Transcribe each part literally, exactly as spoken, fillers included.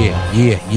Yeah, yeah,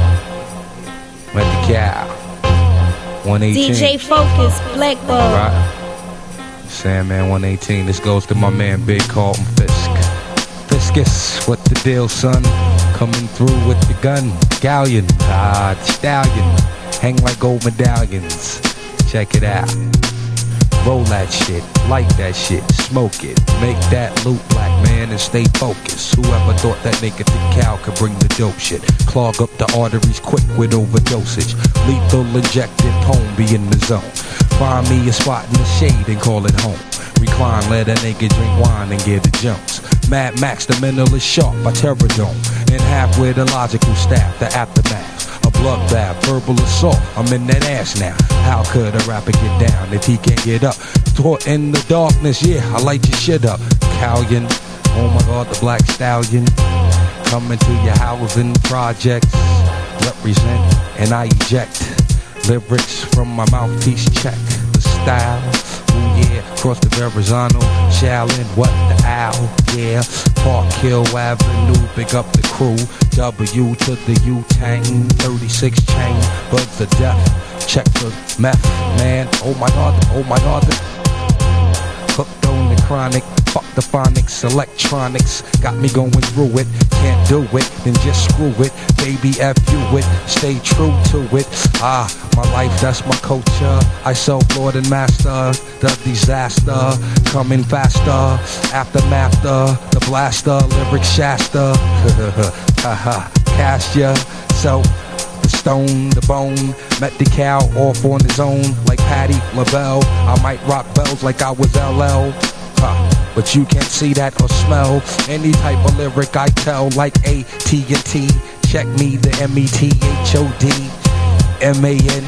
yeah. Met the cow. one eighteen. D J Focus, Blackbird. Right. Sandman one eighteen. This goes to my man Big Carlton Fisk. Fiskus, what the deal, son? Coming through with the gun. Galleon, ah, stallion. Hang like gold medallions. Check it out. Roll that shit, light that shit, smoke it. Make that loot, black man, and stay focused. Whoever thought that naked the cow could bring the dope shit? Clog up the arteries quick with overdosage. Lethal injected, home be in the zone. Find me a spot in the shade and call it home. Recline, let a nigga drink wine and get the jumps. Mad Max, the mental is sharp, I terror-dome. In half with a logical staff, the aftermath. A bloodbath, verbal assault, I'm in that ass now. How could a rapper get down if he can't get up? Taught in the darkness, yeah, I light your shit up. Callion, oh my god, the black stallion. Coming to your housing projects. Represent and I eject. Lyrics from my mouthpiece check. The style, ooh yeah, cross the Verrazano. Shaolin, what the owl, yeah. Park Hill Avenue, big up the crew. W to the U-Tang, thirty-six chain, buds of death. Check the meth, man. Oh my god, oh my god. Hooked on the chronic, fuck the phonics, electronics. Got me going through it, can't do it, then just screw it. Baby F you it, stay true to it. Ah, my life, that's my culture. I self-lord and master the disaster. Coming faster, aftermath, the blaster, lyric Shasta. Haha, cast ya, self, the stone, the bone. Met the cow off on his own, like Patti LaBelle. I might rock bells like I was L L. Huh, but you can't see that or smell any type of lyric I tell, like A T and T. Check me, the M E T H O D M A N.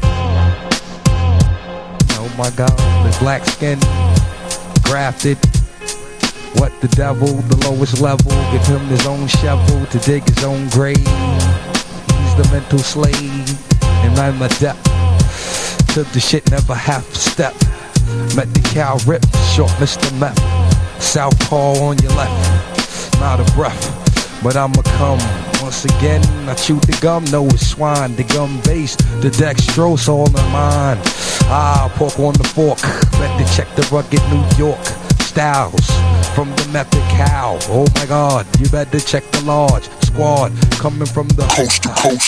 Oh my god, the black skin, grafted. What the devil, the lowest level. Give him his own shovel to dig his own grave. He's the mental slave, and I'm adept to the shit never half step. Met the cow rip, short Mister Meth. Southpaw on your left, not a breath, but I'ma come. Once again, I chew the gum, no it's swine. The gum base, the dextrose all in mine. Ah, pork on the fork, better check the rugged New York styles from the method cow. Oh my god, you better check the large squad coming from the coast to coast.